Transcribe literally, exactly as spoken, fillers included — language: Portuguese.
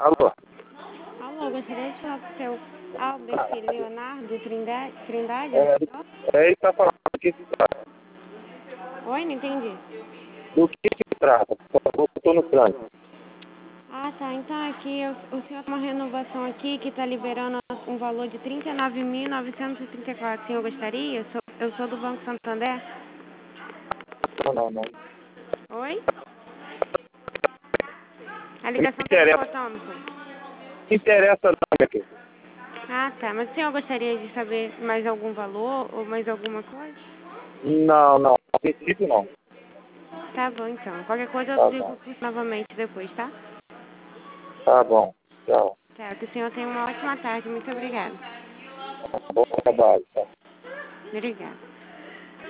Alô? Alô, gostaria de falar com o seu Albert Leonardo Trindade? Trindade? É, é ele tá falando do que se trata. Oi, não entendi. Do que se trata? Por favor, eu tô no trânsito. Ah, tá. Então aqui, o, o senhor tem uma renovação aqui que está liberando um valor de trinta e nove mil novecentos e trinta e quatro. O senhor gostaria? Eu sou, eu sou do Banco Santander. Não, não, não. Oi? A Me ligação está interessa, picotando. me interessa não, minha querida. Ah, tá. Mas o senhor gostaria de saber mais algum valor ou mais alguma coisa? Não, não. A princípio, não. Tá bom, então. Qualquer coisa eu Tá ligo bom. novamente depois, tá? Tá bom. Tchau. Tá. Que o senhor tenha uma ótima tarde. Muito obrigada. Bom trabalho. Tchau. Obrigada.